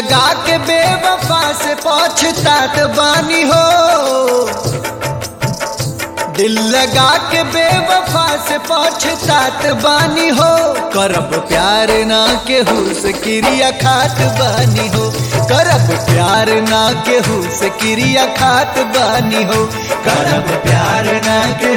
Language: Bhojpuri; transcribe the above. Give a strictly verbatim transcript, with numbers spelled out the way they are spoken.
लगा के बेवफा से पछतात बानी हो, दिल लगा के बेवफा से पछतात बानी हो। करब प्यार ना केहू से क्रिया खात बानी हो, करब प्यार ना केहू से क्रिया खात बानी हो, करब प्यार ना के